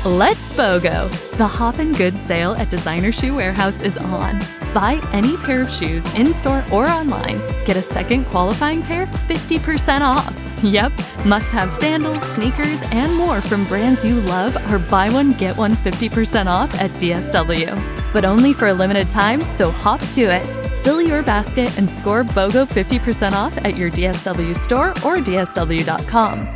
Let's BOGO! The Hop and Good sale at Designer Shoe Warehouse is on. Buy any pair of shoes in-store or online. Get a second qualifying pair 50% off. Yep, must-have sandals, sneakers, and more from brands you love are buy one, get one 50% off at DSW. But only for a limited time, so hop to it. Fill your basket and score BOGO 50% off at your DSW store or DSW.com.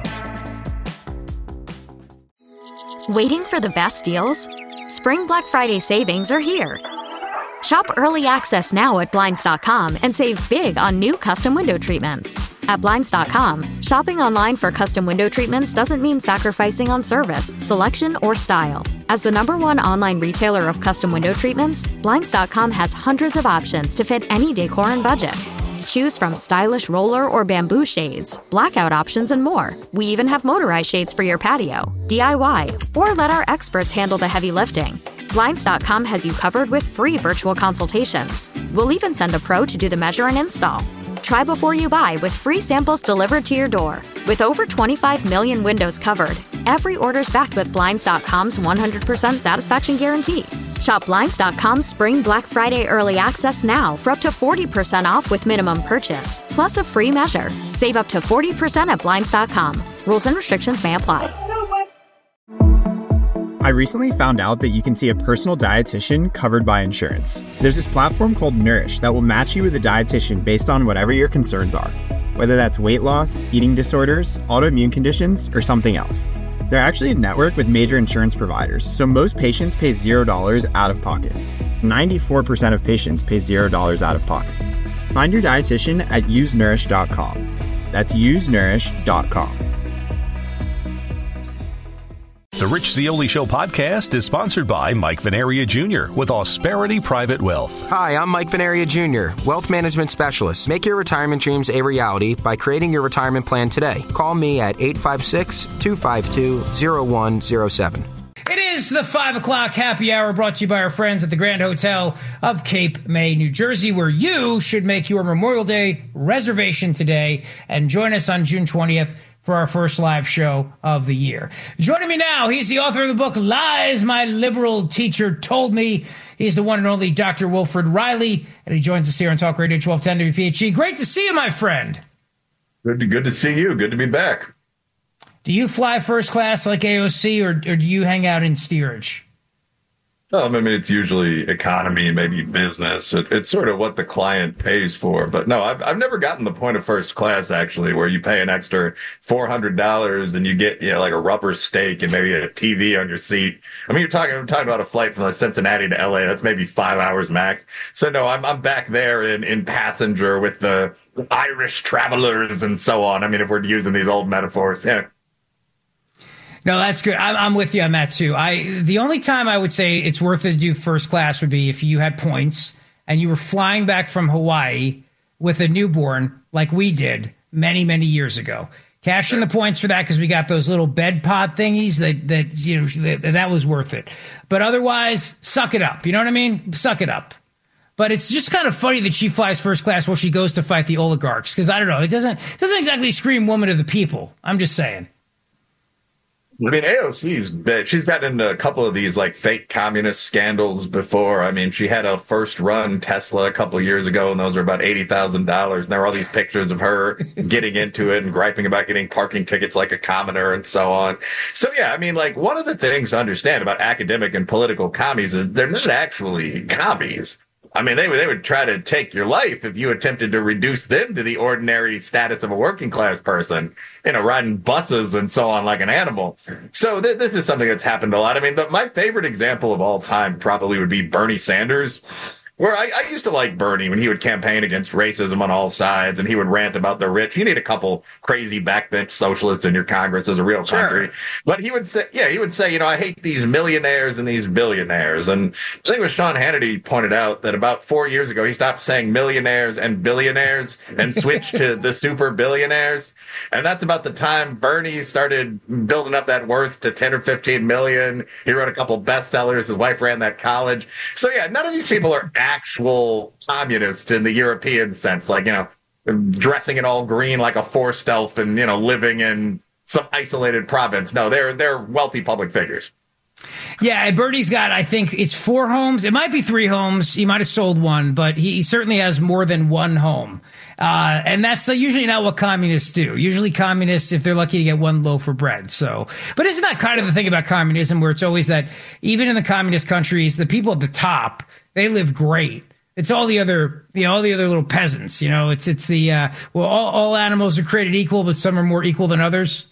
Waiting for the best deals? Spring Black Friday savings are here. Shop early access now at Blinds.com and save big on new custom window treatments. At Blinds.com, shopping online for custom window treatments doesn't mean sacrificing on service, selection, or style. As the #1 online retailer of custom window treatments, Blinds.com has hundreds of options to fit any decor and budget. Choose from stylish roller or bamboo shades, blackout options, and more. We even have motorized shades for your patio, DIY, or let our experts handle the heavy lifting. Blinds.com has you covered with free virtual consultations. We'll even send a pro to do the measure and install. Try before you buy with free samples delivered to your door. With over 25 million windows covered, every order's backed with Blinds.com's 100% satisfaction guarantee. Shop Blinds.com's Spring Black Friday Early Access now for up to 40% off with minimum purchase, plus a free measure. Save up to 40% at Blinds.com. Rules and restrictions may apply. I recently found out that you can see a personal dietitian covered by insurance. There's this platform called Nourish that will match you with a dietitian based on whatever your concerns are, whether that's weight loss, eating disorders, autoimmune conditions, or something else. They're actually a network with major insurance providers, so most patients pay $0 out of pocket. 94% of patients pay $0 out of pocket. Find your dietitian at usenourish.com. That's usenourish.com. The Rich Zeoli Show podcast is sponsored by Mike Venaria Jr. with Ausperity Private Wealth. Hi, I'm Mike Venaria Jr., wealth management specialist. Make your retirement dreams a reality by creating your retirement plan today. Call me at 856-252-0107. It is the 5 o'clock happy hour brought to you by our friends at the Grand Hotel of Cape May, New Jersey, where you should make your Memorial Day reservation today and join us on June 20th for our first live show of the year. Joining me now, he's the author of the book, Lies My Liberal Teacher Told Me. He's the one and only Dr. Wilfred Reilly, and he joins us here on Talk Radio 1210 WPHT. Great to see you, my friend. Good to see you. Good to be back. Do you fly first class like AOC, or do you hang out in steerage? I mean, it's usually economy, maybe business. It's sort of what the client pays for. But no, I've never gotten the point of first class, actually, where you pay an extra $400 and you get, like a rubber steak and maybe a TV on your seat. I mean, I'm talking about a flight from like Cincinnati to LA. That's maybe 5 hours max. So no, I'm back there in passenger with the Irish travelers and so on. I mean, if we're using these old metaphors, yeah. No, that's good. I'm with you on that, too. The only time I would say it's worth it to do first class would be if you had points and you were flying back from Hawaii with a newborn like we did many, many years ago. Cash in the points for that because we got those little bed pod thingies that was worth it. But otherwise, suck it up. You know what I mean? Suck it up. But it's just kind of funny that she flies first class while she goes to fight the oligarchs because, I don't know, it doesn't exactly scream woman of the people. I'm just saying. I mean, AOC's, she's gotten into a couple of these like fake communist scandals before. I mean, she had a first run Tesla a couple of years ago, and those were about $80,000. And there were all these pictures of her getting into it and griping about getting parking tickets like a commoner and so on. So, yeah, I mean, like one of the things to understand about academic and political commies is they're not actually commies. I mean, they would try to take your life if you attempted to reduce them to the ordinary status of a working class person, riding buses and so on like an animal. So this is something that's happened a lot. I mean, my favorite example of all time probably would be Bernie Sanders, where I used to like Bernie when he would campaign against racism on all sides and he would rant about the rich. You need a couple crazy backbench socialists in your Congress as a real country. Sure. But he would say, I hate these millionaires and these billionaires. And I think it was Sean Hannity pointed out that about 4 years ago, he stopped saying millionaires and billionaires and switched to the super billionaires. And that's about the time Bernie started building up that worth to 10 or 15 million. He wrote a couple bestsellers. His wife ran that college. So yeah, none of these people are actual communists in the European sense, like, dressing it all green like a forced elf and, living in some isolated province. No, they're wealthy public figures. Yeah, Bernie's got, I think it's 4 homes. It might be 3 homes. He might have sold one, but he certainly has more than 1 home. And that's usually not what communists do. Usually communists, if they're lucky to get 1 loaf of bread. So, but isn't that kind of the thing about communism, where it's always that even in the communist countries, the people at the top, they live great. It's all the other, all the other little peasants, it's the, all animals are created equal, but some are more equal than others.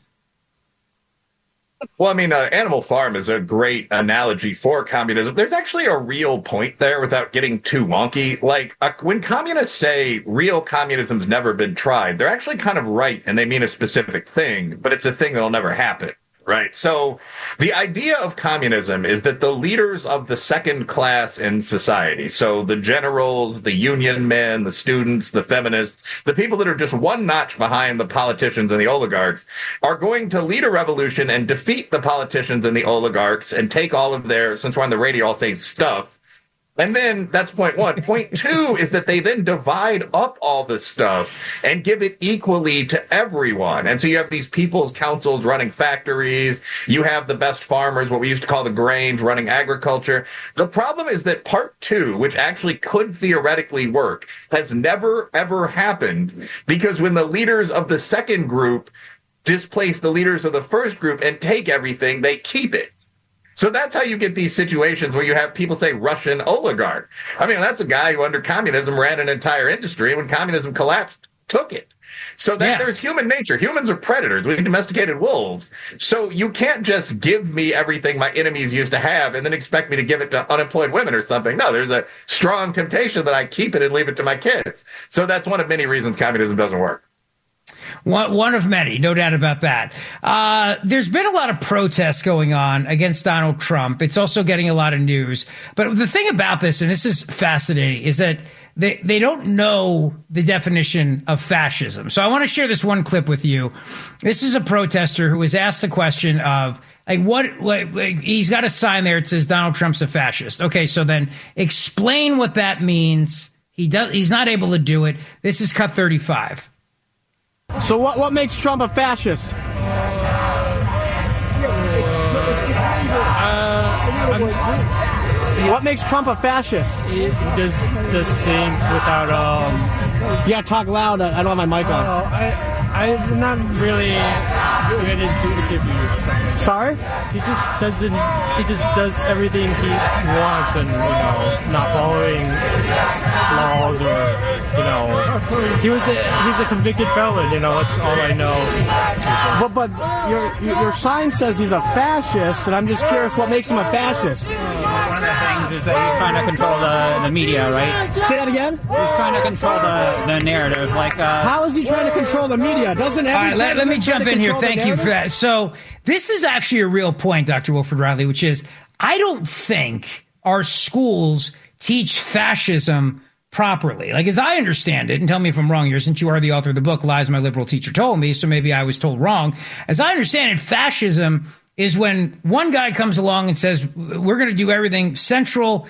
Well, I mean, Animal Farm is a great analogy for communism. There's actually a real point there without getting too wonky. Like, when communists say real communism's never been tried, they're actually kind of right, and they mean a specific thing, but it's a thing that'll never happen. Right. So the idea of communism is that the leaders of the second class in society, so the generals, the union men, the students, the feminists, the people that are just one notch behind the politicians and the oligarchs, are going to lead a revolution and defeat the politicians and the oligarchs and take all of their, since we're on the radio, I'll say stuff. And then that's point 1. Point 2 is that they then divide up all this stuff and give it equally to everyone. And so you have these people's councils running factories. You have the best farmers, what we used to call the Grange, running agriculture. The problem is that part 2, which actually could theoretically work, has never, ever happened, because when the leaders of the second group displace the leaders of the first group and take everything, they keep it. So that's how you get these situations where you have people say Russian oligarch. I mean, that's a guy who under communism ran an entire industry, and when communism collapsed, took it. So there's human nature. Humans are predators. We domesticated wolves. So you can't just give me everything my enemies used to have and then expect me to give it to unemployed women or something. No, there's a strong temptation that I keep it and leave it to my kids. So that's one of many reasons communism doesn't work. One of many, no doubt about that. There's been a lot of protests going on against Donald Trump. It's also getting a lot of news. But the thing about this, and this is fascinating, is that they don't know the definition of fascism. So I want to share this one clip with you. This is a protester who was asked the question of, he's got a sign there. It says Donald Trump's a fascist. Okay, so then explain what that means. He's not able to do it. This is cut 35. So what makes Trump a fascist? What makes Trump a fascist? He does things without Yeah, talk loud. I don't have my mic on. I'm not really good into interviews. Sorry? He just does everything he wants, and not following laws, or he was a convicted felon. That's all I know. But your sign says he's a fascist, and I'm just curious what makes him a fascist. One of the things is that he's trying to control the media, right? Say that again? He's trying to control the narrative. How is he trying to control the media? Doesn't every all right, let me jump in here. Thank you for that. So this is actually a real point, Dr. Wilfred Riley, which is I don't think our schools teach fascism properly. Like, as I understand it, and tell me if I'm wrong here, since you are the author of the book, Lies My Liberal Teacher Told Me, so maybe I was told wrong. As I understand it, fascism is when one guy comes along and says, we're going to do everything centralized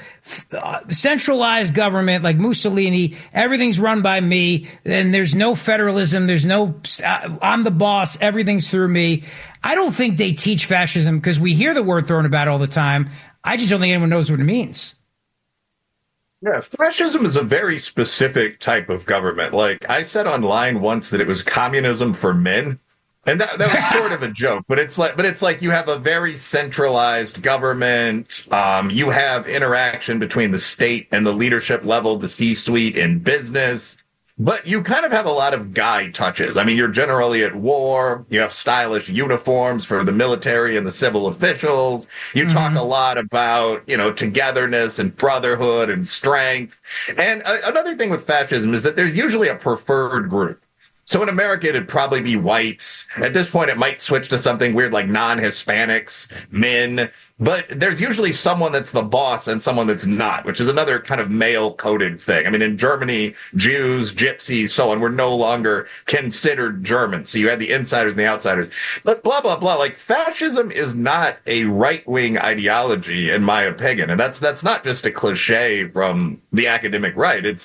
government, like Mussolini, everything's run by me, and there's no federalism, there's no, I'm the boss, everything's through me. I don't think they teach fascism because we hear the word thrown about all the time. I just don't think anyone knows what it means. Yeah, fascism is a very specific type of government. Like, I said online once that it was communism for men. And that was sort of a joke, but it's like you have a very centralized government. You have interaction between the state and the leadership level, the C-suite in business, but you kind of have a lot of guy touches. I mean, you're generally at war. You have stylish uniforms for the military and the civil officials. You talk a lot about, togetherness and brotherhood and strength. And another thing with fascism is that there's usually a preferred group. So in America, it'd probably be whites. At this point, it might switch to something weird like non-Hispanics, men. But there's usually someone that's the boss and someone that's not, which is another kind of male-coded thing. I mean, in Germany, Jews, gypsies, so on, were no longer considered German. So you had the insiders and the outsiders. But blah, blah, blah. Like, fascism is not a right-wing ideology, in my opinion. And that's not just a cliche from the academic right. It's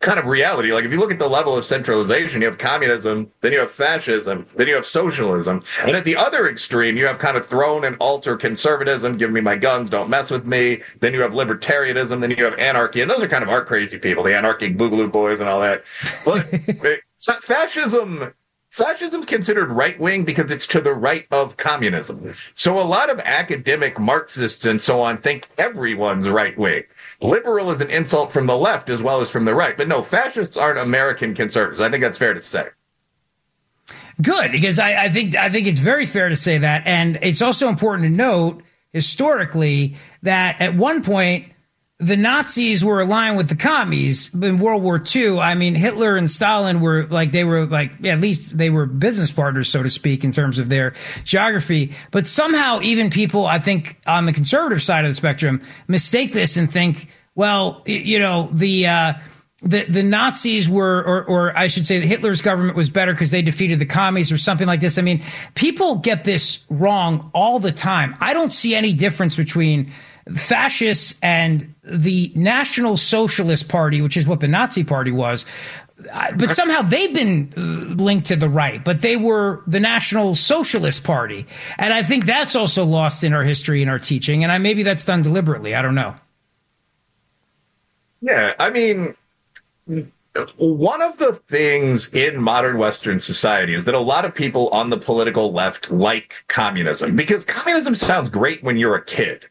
kind of reality. Like, if you look at the level of centralization, you have communism, then you have fascism, then you have socialism. And at the other extreme, you have kind of thrown and alter conservatism, give me my guns, don't mess with me. Then you have libertarianism, then you have anarchy. And those are kind of art crazy people, the anarchic boogaloo boys and all that. But so fascism's considered right-wing because it's to the right of communism. So a lot of academic Marxists and so on think everyone's right-wing. Liberal is an insult from the left as well as from the right. But no, fascists aren't American conservatives. I think that's fair to say. Good, because I think it's very fair to say that. And it's also important to note historically that at one point, the Nazis were aligned with the commies in World War II. I mean, Hitler and Stalin were at least they were business partners, so to speak, in terms of their geography. But somehow even people, I think, on the conservative side of the spectrum mistake this and think, well, you know, the Nazis were, or I should say that Hitler's government was better because they defeated the commies or something like this. I mean, people get this wrong all the time. I don't see any difference between fascists and the National Socialist Party, which is what the Nazi Party was. But somehow they've been linked to the right, but they were the National Socialist Party. And I think that's also lost in our history and our teaching. And maybe that's done deliberately. I don't know. Yeah, I mean, one of the things in modern Western society is that a lot of people on the political left like communism because communism sounds great when you're a kid.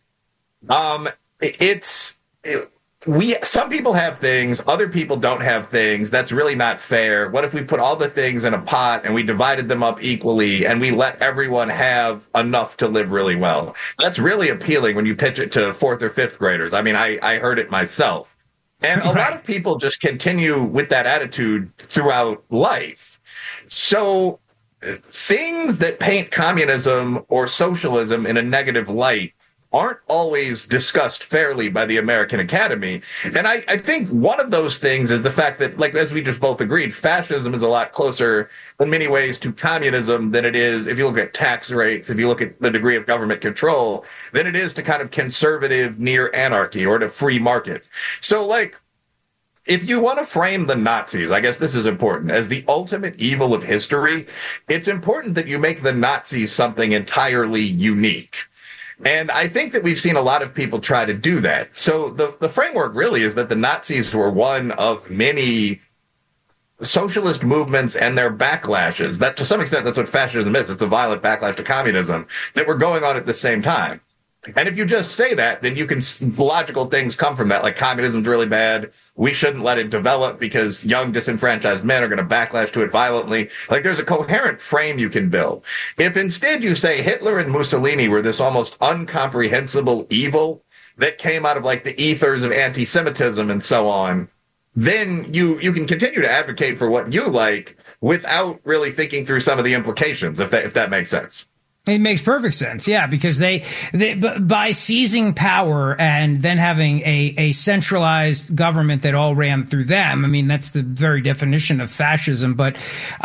Some people have things, other people don't have things. That's really not fair. What if we put all the things in a pot and we divided them up equally and we let everyone have enough to live really well? That's really appealing when you pitch it to fourth or fifth graders. I mean, I heard it myself. And a lot of people just continue with that attitude throughout life. So things that paint communism or socialism in a negative light aren't always discussed fairly by the American Academy. And I think one of those things is the fact that, like, as we just both agreed, fascism is a lot closer in many ways to communism than it is, if you look at tax rates, if you look at the degree of government control, than it is to kind of conservative near anarchy or to free markets. So, like, if you want to frame the Nazis, I guess this is important, as the ultimate evil of history, it's important that you make the Nazis something entirely unique. And I think that we've seen a lot of people try to do that. So the framework really is that the Nazis were one of many socialist movements and their backlashes. That, to some extent, that's what fascism is. It's a violent backlash to communism that were going on at the same time. And if you just say that, then you can, logical things come from that, like communism's really bad. We shouldn't let it develop because young disenfranchised men are going to backlash to it violently. Like, there's a coherent frame you can build. If instead you say Hitler and Mussolini were this almost incomprehensible evil that came out of, like, the ethers of anti-Semitism and so on, then you can continue to advocate for what you like without really thinking through some of the implications, if that makes sense. It makes perfect sense, yeah, because they by seizing power and then having a centralized government that all ran through them. I mean, that's the very definition of fascism. But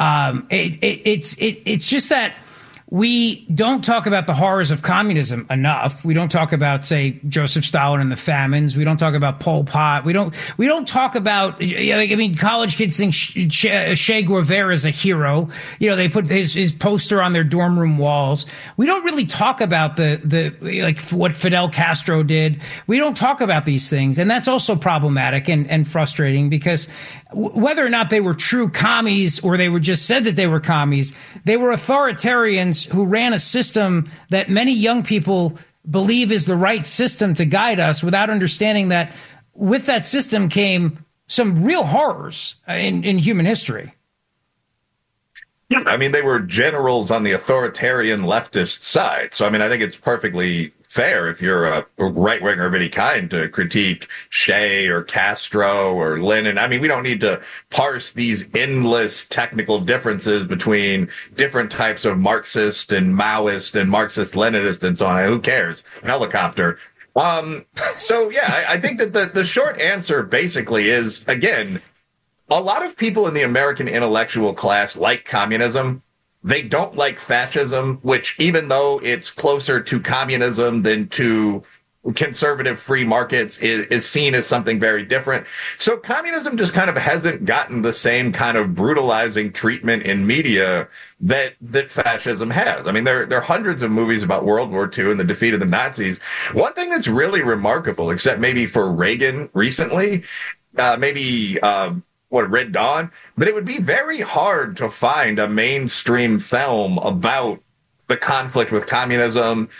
it's just that we don't talk about the horrors of communism enough. We don't talk about, say, Joseph Stalin and the famines. We don't talk about Pol Pot. We don't talk about, I mean, college kids think Che Guevara is a hero. You know, they put his poster on their dorm room walls. We don't really talk about the like what Fidel Castro did. We don't talk about these things. And that's also problematic and frustrating because whether or not they were true commies or they were just said that they were commies, they were authoritarians who ran a system that many young people believe is the right system to guide us without understanding that with that system came some real horrors in human history. I mean, they were generals on the authoritarian leftist side. So, I mean, I think it's perfectly fair if you're a right-winger of any kind to critique Che or Castro or Lenin. I mean, we don't need to parse these endless technical differences between different types of Marxist and Maoist and Marxist-Leninist and so on. Who cares? Helicopter. So, yeah, I think that the short answer basically is, again, a lot of people in the American intellectual class like communism. They don't like fascism, which, even though it's closer to communism than to conservative free markets is seen as something very different. So communism just kind of hasn't gotten the same kind of brutalizing treatment in media that fascism has. I mean, there are hundreds of movies about World War II and the defeat of the Nazis. One thing that's really remarkable, except maybe for Reagan recently, Red Dawn, but it would be very hard to find a mainstream film about the conflict with communism.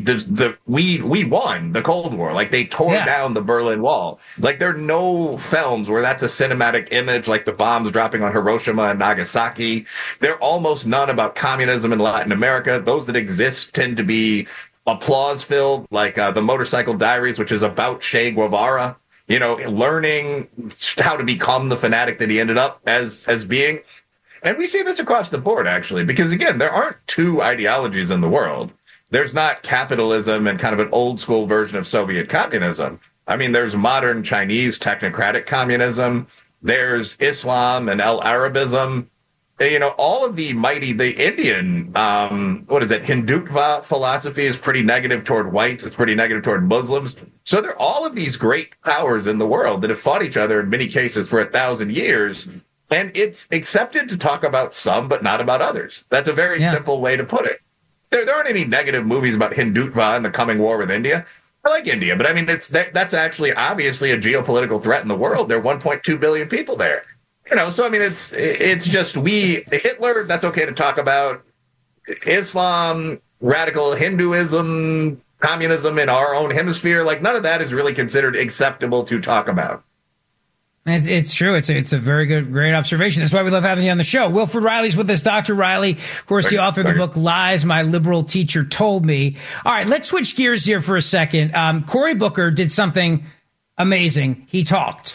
We won the Cold War. Like, they tore down the Berlin Wall. Like, there are no films where that's a cinematic image, like the bombs dropping on Hiroshima and Nagasaki. There are almost none about communism in Latin America. Those that exist tend to be applause-filled, like the Motorcycle Diaries, which is about Che Guevara, learning how to become the fanatic that he ended up as being. And we see this across the board, actually, because, again, there aren't two ideologies in the world. There's not capitalism and kind of an old school version of Soviet communism. I mean, there's modern Chinese technocratic communism. There's Islam and Arabism. All of the Indian, Hindutva philosophy is pretty negative toward whites. It's pretty negative toward Muslims. So there are all of these great powers in the world that have fought each other in many cases for 1,000 years. And it's accepted to talk about some, but not about others. That's a very simple way to put it. There aren't any negative movies about Hindutva and the coming war with India. I like India, but I mean, that's actually obviously a geopolitical threat in the world. There are 1.2 billion people there. So I mean, it's just Hitler, that's okay to talk about. Islam, radical Hinduism, communism in our own hemisphere, like none of that is really considered acceptable to talk about. It's true. It's a very great observation. That's why we love having you on the show. Wilfred Reilly's with us. Dr. Reilly, of course, the author of the book Lies My Liberal Teacher Told Me. All right, let's switch gears here for a second. Cory Booker did something amazing. He talked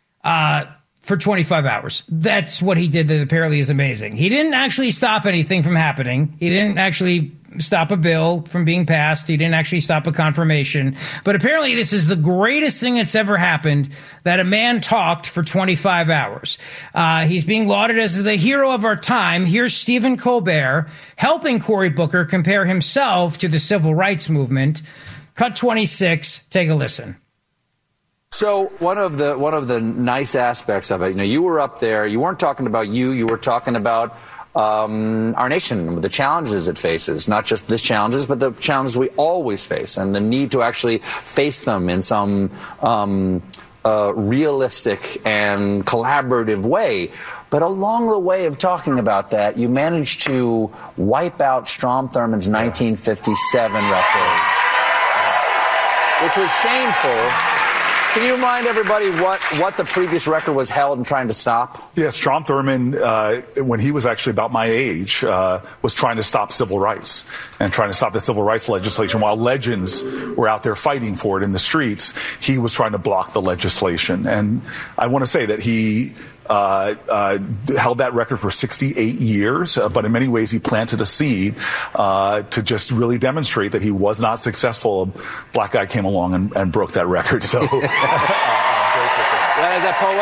for 25 hours. That's what he did that apparently is amazing. He didn't actually stop anything from happening. He didn't actually stop a bill from being passed. He didn't actually stop a confirmation. But apparently this is the greatest thing that's ever happened, that a man talked for 25 hours. He's being lauded as the hero of our time. Here's Stephen Colbert helping Cory Booker compare himself to the civil rights movement. Cut 26. Take a listen. So one of the nice aspects of it, you were up there. You weren't talking about you. You were talking about our nation, the challenges it faces, not just this challenges, but the challenges we always face, and the need to actually face them in some realistic and collaborative way. But along the way of talking about that, you managed to wipe out Strom Thurmond's 1957 record, which was shameful. Can you remind everybody what the previous record was held and trying to stop? Yeah, Strom Thurmond, when he was actually about my age, was trying to stop civil rights and trying to stop the civil rights legislation. While legends were out there fighting for it in the streets, he was trying to block the legislation. And I want to say that he held that record for 68 years, but in many ways he planted a seed to just really demonstrate that he was not successful. A black guy came along and broke that record. So that is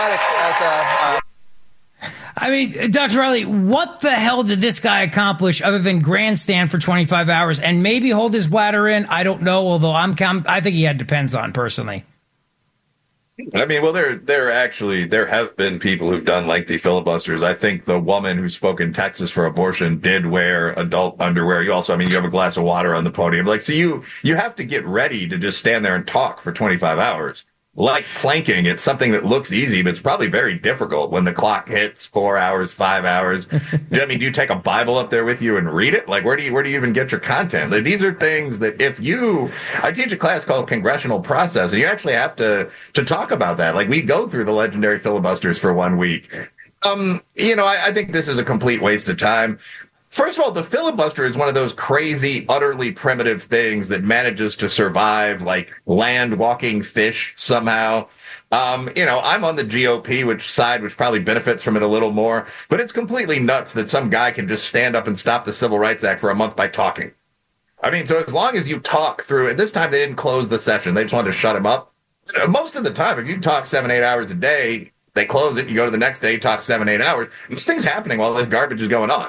a poetic. I mean, Dr. Reilly, what the hell did this guy accomplish other than grandstand for 25 hours and maybe hold his bladder in? I don't know, although I think he had Depends On personally. I mean, well, there have been people who've done lengthy filibusters. I think the woman who spoke in Texas for abortion did wear adult underwear. You also, you have a glass of water on the podium. Like, so you have to get ready to just stand there and talk for 25 hours. Like planking, it's something that looks easy, but it's probably very difficult when the clock hits 4 hours, 5 hours. Do you take a Bible up there with you and read it? Like, where do you even get your content? Like, these are things that I teach a class called Congressional Process, and you actually have to talk about that. Like, we go through the legendary filibusters for 1 week. I think this is a complete waste of time. First of all, the filibuster is one of those crazy, utterly primitive things that manages to survive like land walking fish somehow. I'm on the GOP, which probably benefits from it a little more, but it's completely nuts that some guy can just stand up and stop the Civil Rights Act for a month by talking. So as long as you talk through it, this time they didn't close the session. They just wanted to shut him up. Most of the time, if you talk 7-8 hours a day, they close it. You go to the next day, you talk 7-8 hours. This thing's happening while this garbage is going on.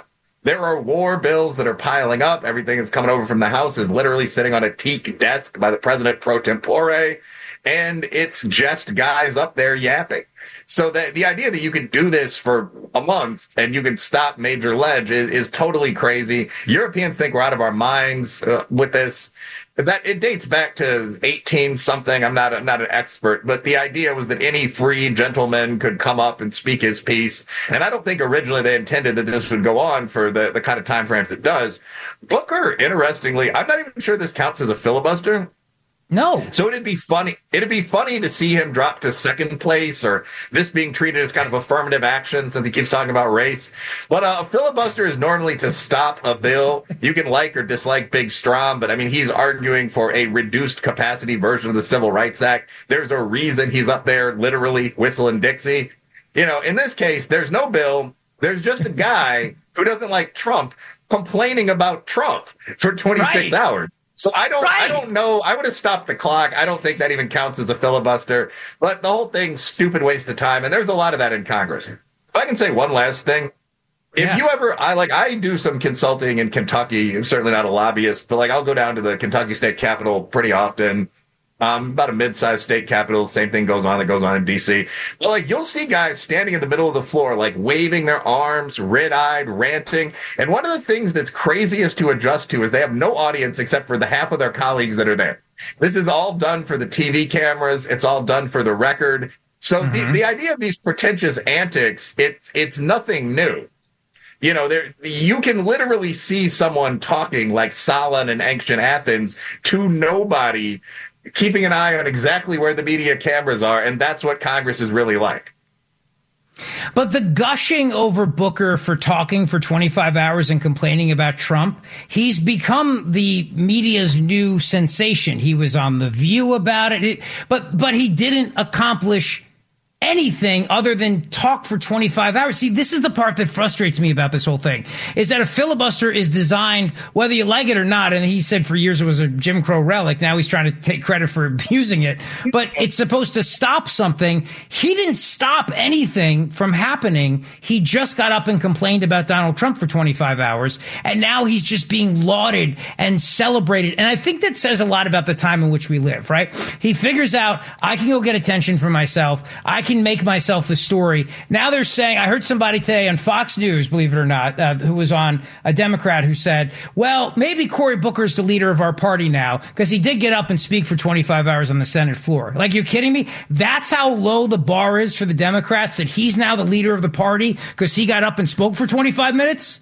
There are war bills that are piling up. Everything that's coming over from the House is literally sitting on a teak desk by the president pro tempore. And it's just guys up there yapping. So the idea that you could do this for a month and you can stop Major Ledge is totally crazy. Europeans think we're out of our minds with this. That it dates back to 18 something. I'm not an expert, but the idea was that any free gentleman could come up and speak his piece. And I don't think originally they intended that this would go on for the kind of time frames it does. Booker, interestingly, I'm not even sure this counts as a filibuster. No. So it'd be funny to see him drop to second place, or this being treated as kind of affirmative action since he keeps talking about race. But a filibuster is normally to stop a bill. You can like or dislike Big Strom, but I mean, he's arguing for a reduced capacity version of the Civil Rights Act. There's a reason he's up there literally whistling Dixie. You know, in this case, there's no bill. There's just a guy who doesn't like Trump complaining about Trump for 26 hours. So I don't know. I would have stopped the clock. I don't think that even counts as a filibuster. But the whole thing's stupid waste of time. And there's a lot of that in Congress. If I can say one last thing. If you ever, I do some consulting in Kentucky. I'm certainly not a lobbyist, but I'll go down to the Kentucky State Capitol pretty often. About a mid-sized state capital. Same thing goes on in D.C. But you'll see guys standing in the middle of the floor, waving their arms, red-eyed, ranting. And one of the things that's craziest to adjust to is they have no audience except for the half of their colleagues that are there. This is all done for the TV cameras. It's all done for the record. So the idea of these pretentious antics, it's nothing new. You know, you can literally see someone talking like Solon in ancient Athens to nobody, keeping an eye on exactly where the media cameras are, and that's what Congress is really like. But the gushing over Booker for talking for 25 hours and complaining about Trump, he's become the media's new sensation. He was on The View about it, but he didn't accomplish anything other than talk for 25 hours. See, this is the part that frustrates me about this whole thing, is that a filibuster is designed, whether you like it or not, and he said for years it was a Jim Crow relic. Now he's trying to take credit for abusing it, but it's supposed to stop something. He didn't stop anything from happening. He just got up and complained about Donald Trump for 25 hours, and now he's just being lauded and celebrated. And I think that says a lot about the time in which we live, right? He figures out, I can go get attention for myself. I can make myself the story. Now they're saying, I heard somebody today on Fox News, believe it or not, who was on a Democrat who said, well, maybe Cory Booker is the leader of our party now because he did get up and speak for 25 hours on the Senate floor. You're kidding me? That's how low the bar is for the Democrats, that he's now the leader of the party because he got up and spoke for 25 minutes?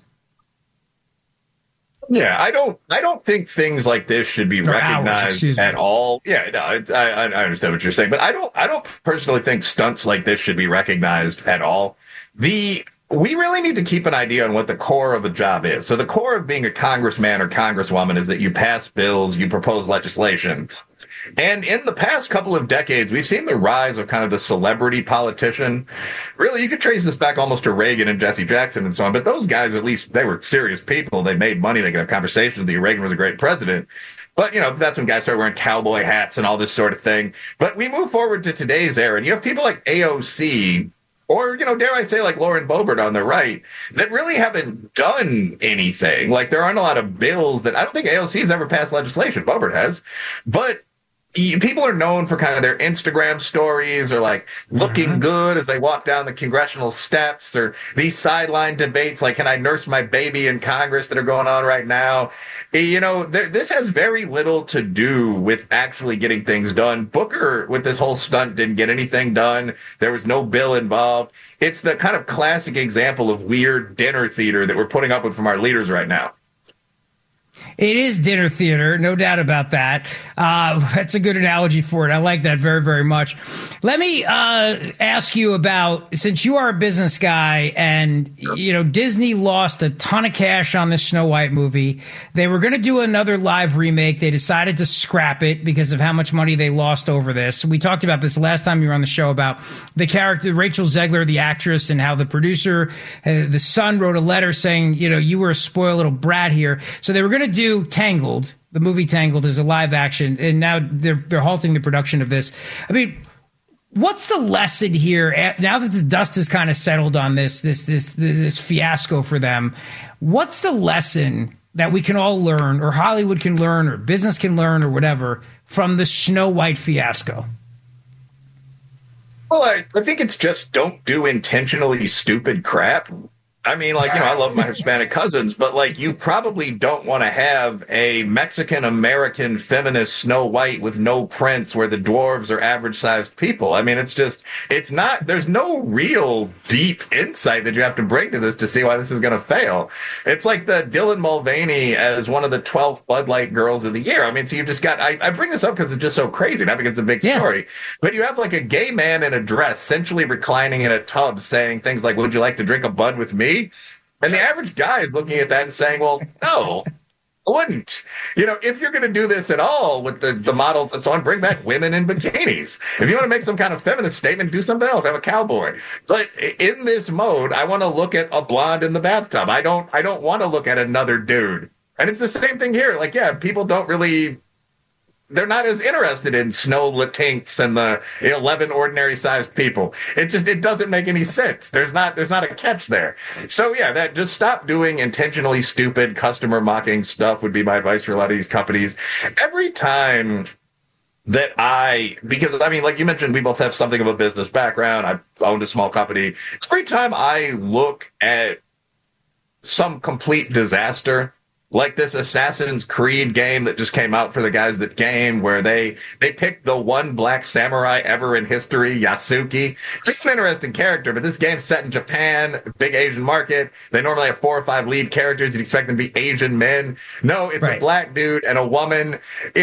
Yeah, I don't think things like this should be recognized at all. Yeah, no, I understand what you're saying, but I don't personally think stunts like this should be recognized at all. We really need to keep an idea on what the core of the job is. So the core of being a congressman or congresswoman is that you pass bills, you propose legislation. And in the past couple of decades, we've seen the rise of kind of the celebrity politician. Really, you could trace this back almost to Reagan and Jesse Jackson and so on. But those guys, at least, they were serious people. They made money. They could have conversations with you. Reagan was a great president. But, that's when guys started wearing cowboy hats and all this sort of thing. But we move forward to today's era, and you have people like AOC, or, dare I say, like Lauren Boebert on the right, that really haven't done anything. There aren't a lot of bills that, I don't think AOC has ever passed legislation. Boebert has. But people are known for kind of their Instagram stories or looking good as they walk down the congressional steps, or these sideline debates can I nurse my baby in Congress that are going on right now. This has very little to do with actually getting things done. Booker, with this whole stunt, didn't get anything done. There was no bill involved. It's the kind of classic example of weird dinner theater that we're putting up with from our leaders right now. It is dinner theater, no doubt about that. That's a good analogy for it. I like that very, very much. Let me ask you about, since you are a business guy and, Disney lost a ton of cash on this Snow White movie. They were going to do another live remake. They decided to scrap it because of how much money they lost over this. We talked about this last time you were on the show about the character, Rachel Zegler, the actress, and how the producer, the son, wrote a letter saying, you were a spoiled little brat here. So they were going to do Tangled, the movie Tangled, is a live action, and now they're halting the production of this. I mean, What's the lesson here now that the dust has kind of settled on this fiasco for them? What's the lesson that we can all learn, or Hollywood can learn, or business can learn, or whatever, from the Snow White fiasco? Well, I think it's just don't do intentionally stupid crap. I mean, like, I love my Hispanic cousins, but, like, you probably don't want to have a Mexican-American feminist Snow White with no prince where the dwarves are average-sized people. I mean, there's no real deep insight that you have to bring to this to see why this is going to fail. It's like the Dylan Mulvaney as one of the 12 Bud Light girls of the year. I mean, so you've just got, I bring this up because it's just so crazy, not because it's a big story, but you have, like, a gay man in a dress, essentially reclining in a tub saying things like, would you like to drink a Bud with me? And the average guy is looking at that and saying, well, no, I wouldn't. If you're going to do this at all with the models and so on, bring back women in bikinis. If you want to make some kind of feminist statement, do something else. Have a cowboy. But in this mode, I want to look at a blonde in the bathtub. I don't want to look at another dude. And it's the same thing here. Like, yeah, people don't really... They're not as interested in Snow Latinx and the 11 ordinary sized people. It doesn't make any sense. There's not a catch there. So yeah, just stop doing intentionally stupid customer mocking stuff would be my advice for a lot of these companies. Every time that because I mean, like you mentioned, we both have something of a business background. I owned a small company. Every time I look at some complete disaster, like this Assassin's Creed game that just came out for the guys that game, where they picked the one black samurai ever in history, Yasuke. Just an interesting character, but this game's set in Japan, big Asian market. They normally have 4 or 5 lead characters. You'd expect them to be Asian men. No, it's a black dude and a woman.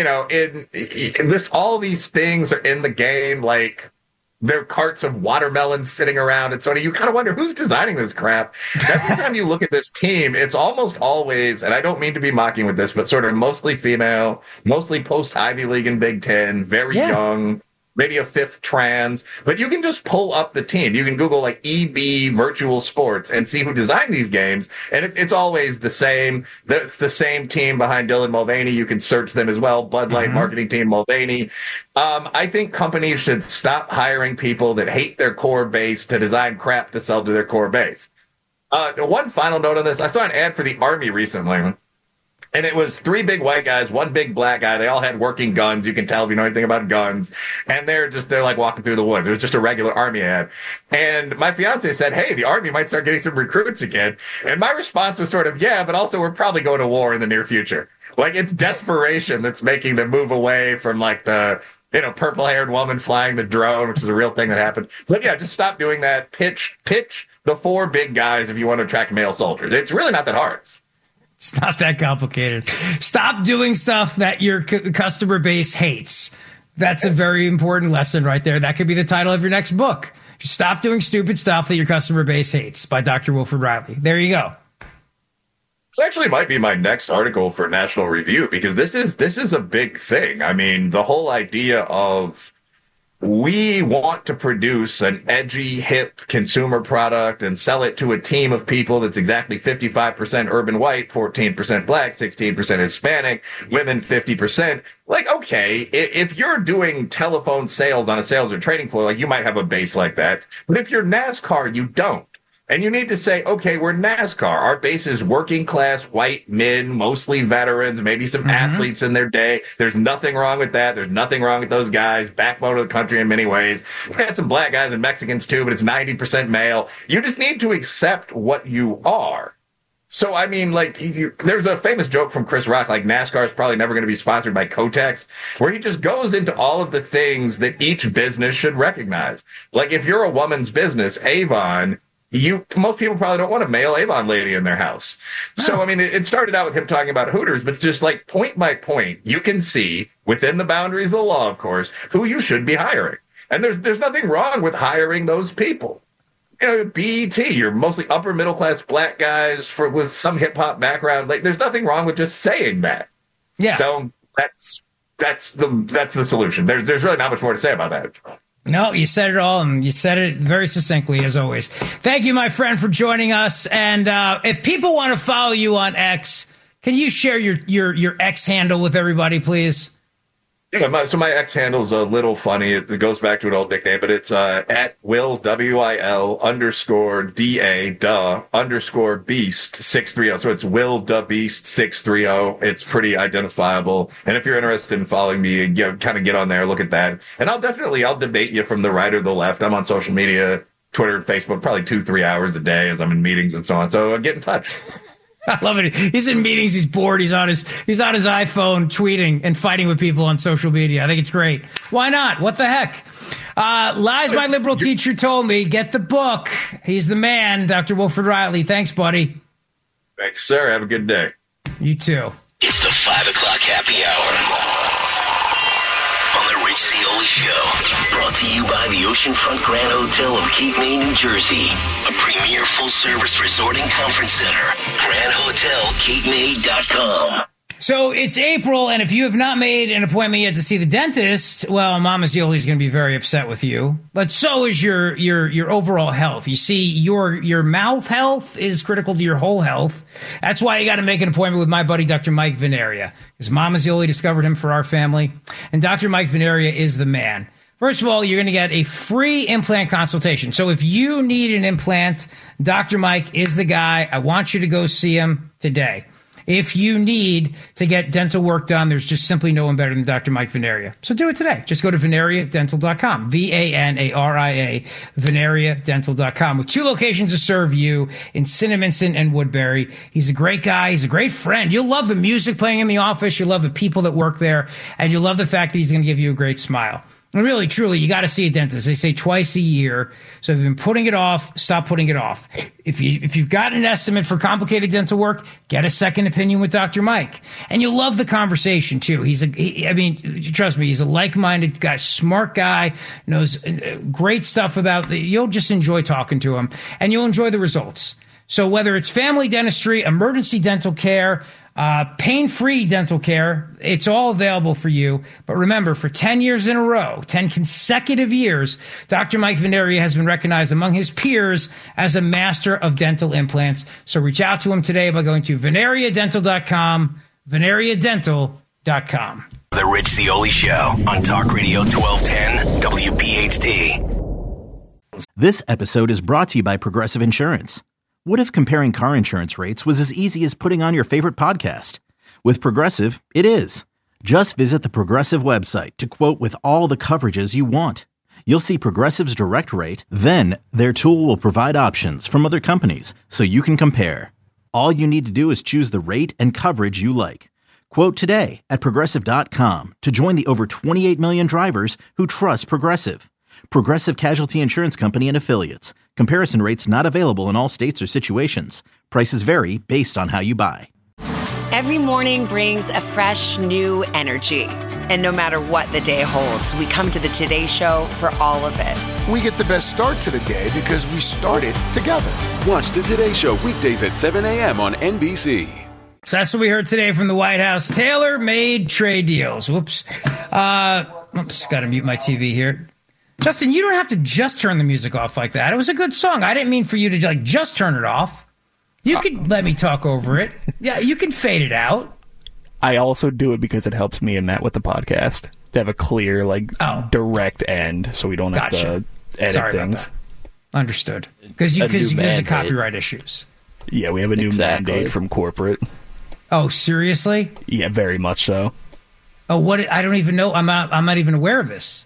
All these things are in the game, like... There are carts of watermelons sitting around, and so you kind of wonder who's designing this crap. Every time you look at this team, it's almost always, and I don't mean to be mocking with this, but sort of mostly female, mostly post-Ivy League and Big Ten, very young, maybe a 5th trans. But you can just pull up the team. You can Google like EB Virtual Sports and see who designed these games, and it's always the same. It's the same team behind Dylan Mulvaney. You can search them as well. Bud Light marketing team Mulvaney. I think companies should stop hiring people that hate their core base to design crap to sell to their core base. One final note on this. I saw an ad for the Army recently. And it was 3 big white guys, 1 big black guy. They all had working guns. You can tell if you know anything about guns. And they're like walking through the woods. It was just a regular Army ad. And my fiance said, hey, the Army might start getting some recruits again. And my response was sort of, yeah, but also we're probably going to war in the near future. Like, it's desperation that's making them move away from like the, purple-haired woman flying the drone, which is a real thing that happened. But yeah, just stop doing that. Pitch the 4 big guys if you want to attract male soldiers. It's really not that hard. It's not that complicated. Stop doing stuff that your customer base hates. That's a very important lesson right there. That could be the title of your next book. Just stop doing stupid stuff that your customer base hates, by Dr. Wilfred Reilly. There you go. This actually might be my next article for National Review, because this is a big thing. I mean, the whole idea of we want to produce an edgy, hip consumer product and sell it to a team of people that's exactly 55% urban white, 14% black, 16% Hispanic, women 50%. Like, okay, if you're doing telephone sales on a sales or trading floor, like, you might have a base like that. But if you're NASCAR, you don't. And you need to say, okay, we're NASCAR. Our base is working class, white men, mostly veterans, maybe some athletes in their day. There's nothing wrong with that. There's nothing wrong with those guys. Backbone of the country in many ways. We've had some black guys and Mexicans too, but it's 90% male. You just need to accept what you are. So, I mean, like, there's a famous joke from Chris Rock, like, NASCAR is probably never going to be sponsored by Kotex, where he just goes into all of the things that each business should recognize. Like, if you're a woman's business, Avon, most people probably don't want a male Avon lady in their house. So, I mean, it started out with him talking about Hooters, but it's just like point by point, you can see within the boundaries of the law, of course, who you should be hiring. And there's nothing wrong with hiring those people. BET, you're mostly upper middle class black guys with some hip hop background. Like, there's nothing wrong with just saying that. Yeah. So that's the solution. There's really not much more to say about that. No, you said it all, and you said it very succinctly, as always. Thank you, my friend, for joining us. And if people want to follow you on X, can you share your X handle with everybody, please? Yeah, so my X handle is a little funny. It goes back to an old nickname, but it's at Will WIL _DA Beast 630. So it's Will Da Beast 630. It's pretty identifiable. And if you're interested in following me, kind of get on there, look at that. And I'll debate you from the right or the left. I'm on social media, Twitter and Facebook, probably 2-3 hours a day as I'm in meetings and so on. So get in touch. I love it. He's in meetings. He's bored. He's on his iPhone tweeting and fighting with people on social media. I think it's great. Why not? What the heck? Lies my liberal teacher told me. Get the book. He's the man, Dr. Wilfred Riley. Thanks, buddy. Thanks, sir. Have a good day. You too. It's the 5 o'clock happy hour on the Rich Zeoli Show. Brought to you by the Oceanfront Grand Hotel of Cape May, New Jersey. A premier full-service resort and conference center. GrandHotelCapeMay.com. So it's April, and if you have not made an appointment yet to see the dentist, well, Mama Zeoli is going to be very upset with you. But so is your overall health. You see, your mouth health is critical to your whole health. That's why you got to make an appointment with my buddy, Dr. Mike Veneria, because Mama Zeoli discovered him for our family, and Dr. Mike Veneria is the man. First of all, you're going to get a free implant consultation. So if you need an implant, Dr. Mike is the guy. I want you to go see him today. If you need to get dental work done, there's just simply no one better than Dr. Mike Veneria. So do it today. Just go to VeneriaDental.com, VANARIA, VeneriaDental.com, with 2 locations to serve you in Cinnaminson and Woodbury. He's a great guy. He's a great friend. You'll love the music playing in the office. You'll love the people that work there. And you'll love the fact that he's going to give you a great smile. And really, truly, you got to see a dentist. They say twice a year. So if you've been putting it off, stop putting it off. If you've got an estimate for complicated dental work, get a second opinion with Dr. Mike. And you'll love the conversation, too. Trust me, he's a like-minded guy, smart guy, knows great stuff you'll just enjoy talking to him, and you'll enjoy the results. So whether it's family dentistry, emergency dental care, pain-free dental care, it's all available for you. But remember, for 10 years in a row, 10 consecutive years, Dr. Mike Veneria has been recognized among his peers as a master of dental implants. So reach out to him today by going to VeneriaDental.com, VeneriaDental.com. The Rich Zeoli Show on Talk Radio 1210 WPHT. This episode is brought to you by Progressive Insurance. What if comparing car insurance rates was as easy as putting on your favorite podcast? With Progressive, it is. Just visit the Progressive website to quote with all the coverages you want. You'll see Progressive's direct rate, then their tool will provide options from other companies so you can compare. All you need to do is choose the rate and coverage you like. Quote today at Progressive.com to join the over 28 million drivers who trust Progressive. Progressive Casualty Insurance Company and Affiliates. Comparison rates not available in all states or situations. Prices vary based on how you buy. Every morning brings a fresh, new energy. And no matter what the day holds, we come to the Today Show for all of it. We get the best start to the day because we started together. Watch the Today Show weekdays at 7 a.m. on NBC. So that's what we heard today from the White House. Tailor-made trade deals. Whoops. Got to mute my TV here. Justin, you don't have to just turn the music off like that. It was a good song. I didn't mean for you to just turn it off. You could let me talk over it. Yeah, you can fade it out. I also do it because it helps me and Matt with the podcast to have a clear, direct end, so we don't have to edit things. Understood. Because of copyright issues. Yeah, we have a new mandate from corporate. Oh, seriously? Yeah, very much so. Oh, what? I don't even know. I'm not even aware of this.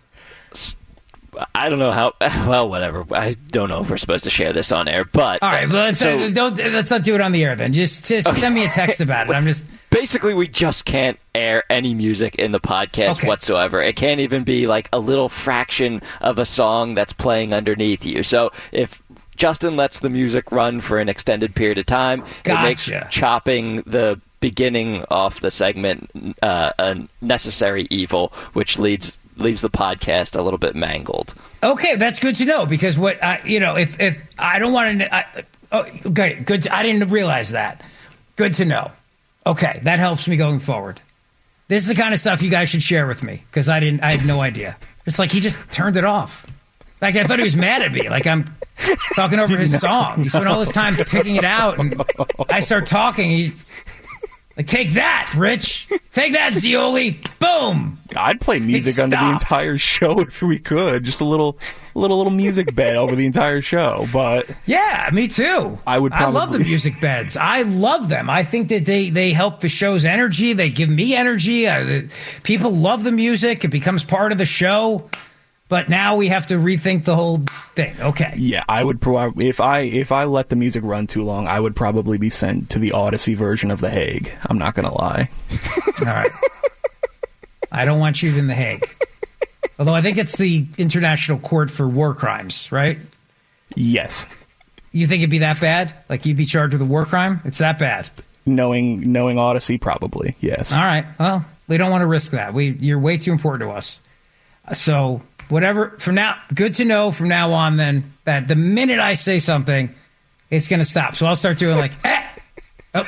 I don't know how. Well, whatever. I don't know if we're supposed to share this on air, but all right. Let's not do it on the air then. Just send me a text about it. Basically, we just can't air any music in the podcast whatsoever. It can't even be like a little fraction of a song that's playing underneath you. So if Justin lets the music run for an extended period of time, it makes chopping the beginning off the segment a necessary evil, which leaves the podcast a little bit mangled. Okay, that's good to know, because if I don't want to, good. I didn't realize that. Good to know. Okay, that helps me going forward. This is the kind of stuff you guys should share with me, because I had no idea. It's like he just turned it off. Like I thought he was mad at me. Like I'm talking over his song. He spent all this time picking it out, and I start talking. Like, take that, Rich. Take that, Zeoli. Boom. I'd play music under the entire show if we could. Just a little music bed over the entire show. But yeah, me too. I love the music beds. I love them. I think that they help the show's energy. They give me energy. People love the music. It becomes part of the show. But now we have to rethink the whole thing. Okay. Yeah, I would probably if I let the music run too long, I would probably be sent to the Odyssey version of The Hague. I'm not gonna lie. All right. I don't want you in The Hague. Although I think it's the International Court for War Crimes, right? Yes. You think it'd be that bad? Like you'd be charged with a war crime? It's that bad? Knowing Odyssey, probably. Yes. All right. Well, we don't want to risk that. You're way too important to us. So. Whatever, from now, good to know from now on then that the minute I say something, it's going to stop. So I'll start doing like, It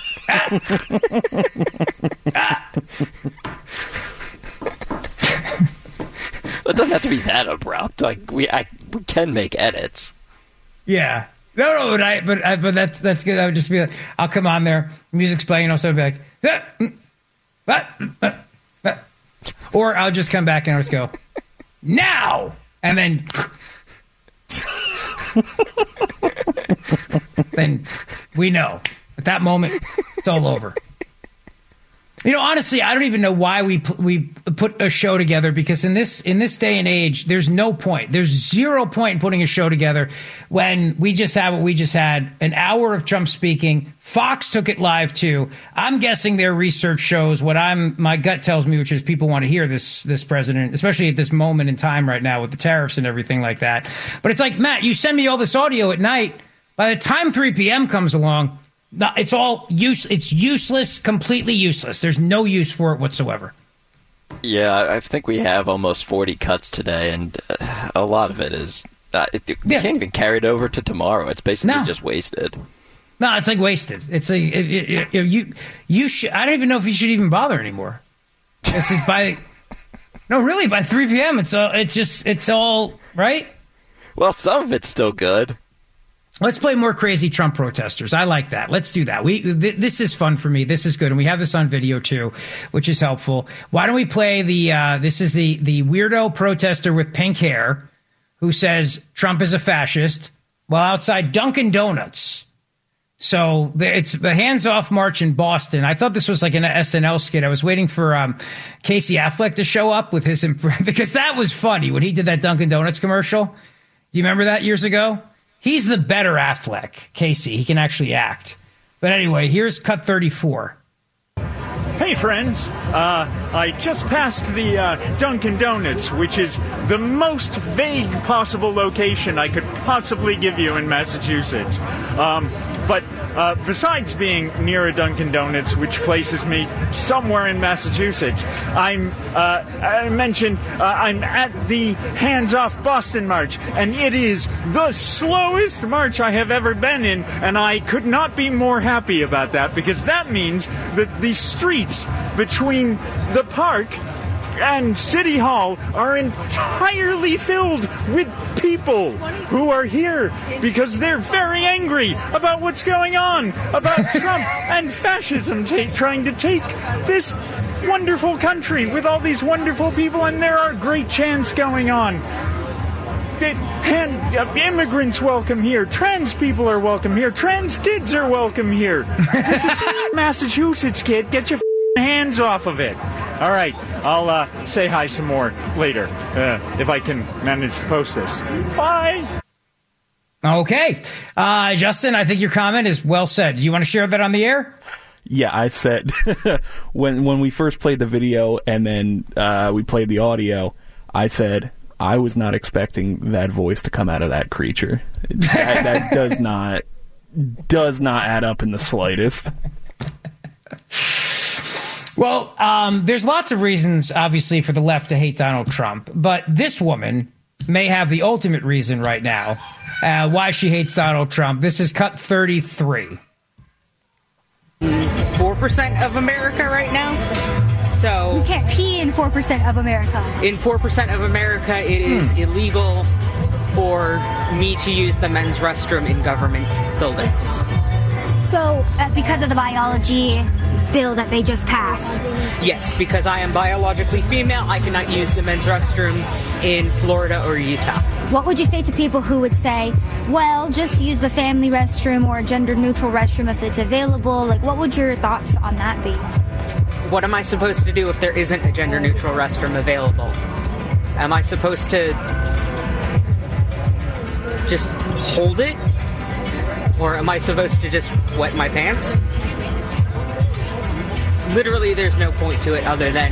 doesn't have to be that abrupt. Like we can make edits. Yeah. No, but that's good. I would just be like, I'll come on there, music's playing, I'll start be like, or I'll just come back and I'll just go, now! And then... then we know. At that moment, it's all over. You know, honestly, I don't even know why we put a show together, because in this day and age, there's no point. There's 0 point in putting a show together when we just had what we just had, an hour of Trump speaking. Fox took it live too. I'm guessing their research shows what my gut tells me, which is people want to hear this president, especially at this moment in time right now with the tariffs and everything like that. But it's like, Matt, you send me all this audio at night. By the time 3 p.m. comes along, it's all it's useless, completely useless. There's no use for it whatsoever. Yeah, I think we have almost 40 cuts today, and a lot of it is we can't even carry it over to tomorrow. It's basically just wasted. No, it's like wasted. It's like you should. I don't even know if you should even bother anymore. This is by 3 p.m. It's all right. Well, some of it's still good. Let's play more crazy Trump protesters. I like that. Let's do that. This is fun for me. This is good. And we have this on video too, which is helpful. Why don't we play this is the weirdo protester with pink hair who says Trump is a fascist while outside Dunkin' Donuts. So it's the Hands Off March in Boston. I thought this was like an SNL skit. I was waiting for Casey Affleck to show up with his because that was funny when he did that Dunkin' Donuts commercial. Do you remember that years ago? He's the better Affleck, Casey. He can actually act. But anyway, here's cut 34. Hey, friends. I just passed the Dunkin' Donuts, which is the most vague possible location I could possibly give you in Massachusetts. But besides being near a Dunkin' Donuts, which places me somewhere in Massachusetts, I mentioned I'm at the Hands Off Boston March, and it is the slowest march I have ever been in, and I could not be more happy about that, because that means that the streets between the park and City Hall are entirely filled with people who are here because they're very angry about what's going on, about Trump and fascism trying to take this wonderful country with all these wonderful people, and there are great chants going on. Immigrants welcome here. Trans people are welcome here. Trans kids are welcome here. This is Massachusetts, kid. Get your hands off of it. All right, I'll say hi some more later, if I can manage to post this. Bye! Okay. Justin, I think your comment is well said. Do you want to share that on the air? Yeah, I said, when we first played the video and then we played the audio, I said, I was not expecting that voice to come out of that creature. That does not add up in the slightest. Well, there's lots of reasons, obviously, for the left to hate Donald Trump. But this woman may have the ultimate reason right now why she hates Donald Trump. This is cut 33. 4% of America right now. So you can't pee in 4% of America. In 4% of America, it is illegal for me to use the men's restroom in government buildings. So because of the biology, bill that they just passed? Yes, because I am biologically female, I cannot use the men's restroom in Florida or Utah. What would you say to people who would say, well, just use the family restroom or a gender-neutral restroom if it's available? Like, what would your thoughts on that be? What am I supposed to do if there isn't a gender-neutral restroom available? Am I supposed to just hold it? Or am I supposed to just wet my pants? Literally, there's no point to it other than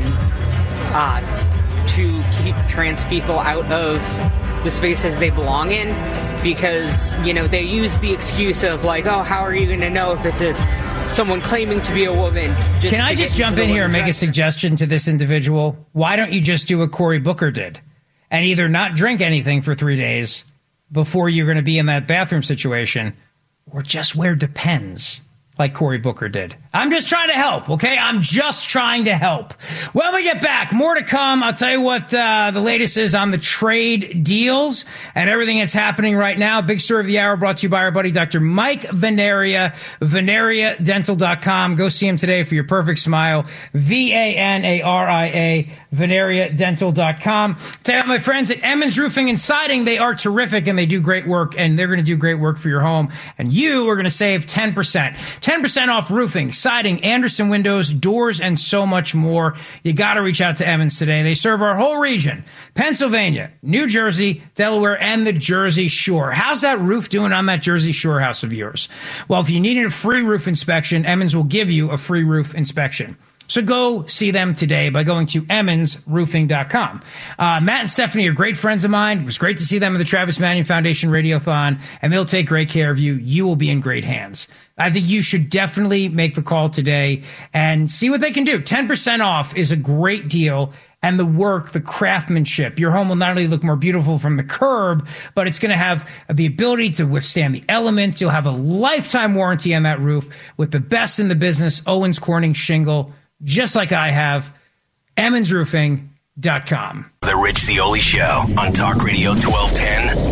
to keep trans people out of the spaces they belong in, because, you know, they use the excuse of like, oh, how are you going to know if it's someone claiming to be a woman? Can I just jump in here and make a suggestion to this individual? Why don't you just do what Cory Booker did and either not drink anything for 3 days before you're going to be in that bathroom situation, or just wear Depends like Cory Booker did? I'm just trying to help, okay? I'm just trying to help. When we get back, more to come. I'll tell you what the latest is on the trade deals and everything that's happening right now. Big story of the hour brought to you by our buddy Dr. Mike Venaria, VenariaDental.com. Go see him today for your perfect smile. VANARIA, VenariaDental.com. Tell you what, my friends at Emmons Roofing and Siding, they are terrific and they do great work, and they're going to do great work for your home. And you are going to save 10%. 10% off roofing, siding, Anderson windows, doors, and so much more. You got to reach out to Emmons today. They serve our whole region, Pennsylvania, New Jersey, Delaware, and the Jersey Shore. How's that roof doing on that Jersey Shore house of yours? Well, if you needed a free roof inspection, Emmons will give you a free roof inspection. So go see them today by going to emmonsroofing.com. Matt and Stephanie are great friends of mine. It was great to see them at the Travis Manion Foundation Radiothon, and they'll take great care of you. You will be in great hands. I think you should definitely make the call today and see what they can do. 10% off is a great deal. And the work, the craftsmanship, your home will not only look more beautiful from the curb, but it's going to have the ability to withstand the elements. You'll have a lifetime warranty on that roof with the best in the business, Owens Corning shingle, just like I have. emmonsroofing.com. The Rich Zeoli Show on Talk Radio 1210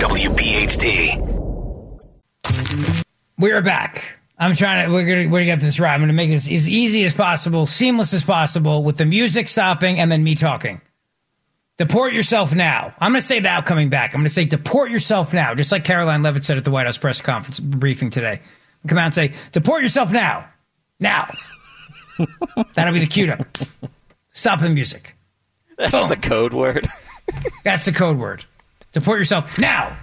WPHT. We're back. We're gonna get this right. I'm gonna make this as easy as possible, seamless as possible, with the music stopping and then me talking. Deport yourself now. I'm gonna say that coming back. I'm gonna say deport yourself now, just like Caroline Levitt said at the White House press conference briefing today. Come out and say, deport yourself now. Now. That'll be the cue up. Stop the music. That's Boom. The code word. That's the code word. Deport yourself now.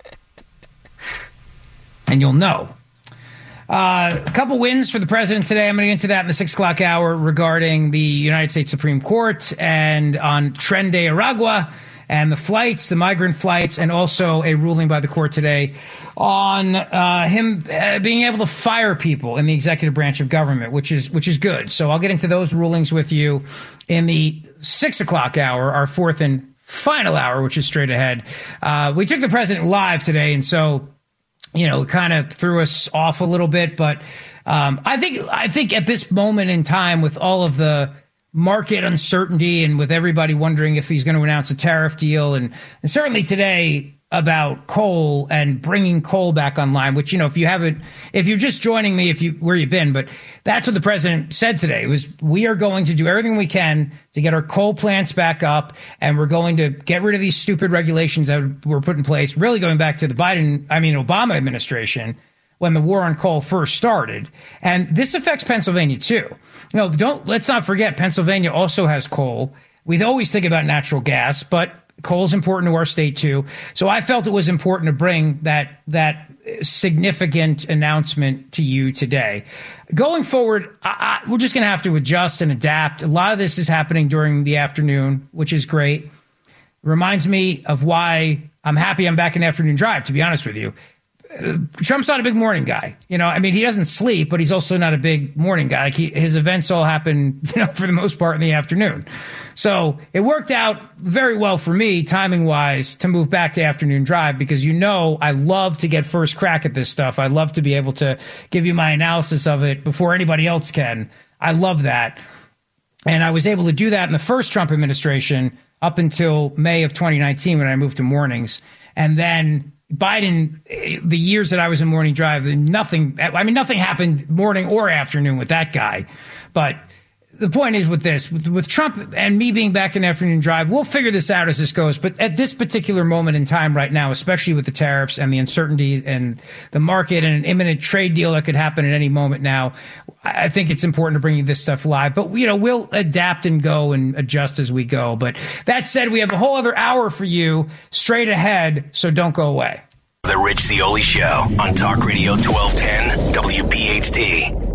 And you'll know. A couple wins for the president today. I'm going to get into that in the 6 o'clock hour regarding the United States Supreme Court and on Tren de Aragua and the flights, the migrant flights, and also a ruling by the court today on him being able to fire people in the executive branch of government, which is good. So I'll get into those rulings with you in the 6 o'clock hour, our fourth and final hour, which is straight ahead. We took the president live today, and so it kind of threw us off a little bit. But I think at this moment in time, with all of the market uncertainty and with everybody wondering if he's going to announce a tariff deal, and certainly today about coal and bringing coal back online, which, if you're just joining me, where you've been, but that's what the president said today was we are going to do everything we can to get our coal plants back up. And we're going to get rid of these stupid regulations that were put in place, really going back to the Obama administration when the war on coal first started. And this affects Pennsylvania too. Let's not forget Pennsylvania also has coal. We always think about natural gas, but coal is important to our state too. So I felt it was important to bring that significant announcement to you today. Going forward, we're just going to have to adjust and adapt. A lot of this is happening during the afternoon, which is great. Reminds me of why I'm happy I'm back in afternoon drive, to be honest with you. Trump's not a big morning guy. He doesn't sleep, but he's also not a big morning guy. His events all happen, for the most part in the afternoon. So it worked out very well for me, timing wise, to move back to afternoon drive because, I love to get first crack at this stuff. I love to be able to give you my analysis of it before anybody else can. I love that. And I was able to do that in the first Trump administration up until May of 2019 when I moved to mornings. And then Biden, the years that I was in Morning Drive, nothing happened morning or afternoon with that guy. But the point is with this, with Trump and me being back in Afternoon Drive, we'll figure this out as this goes. But at this particular moment in time right now, especially with the tariffs and the uncertainty and the market and an imminent trade deal that could happen at any moment now, I think it's important to bring you this stuff live. But, we'll adapt and go and adjust as we go. But that said, we have a whole other hour for you straight ahead, so don't go away. The Rich Zeoli Show on Talk Radio 1210 WPHT.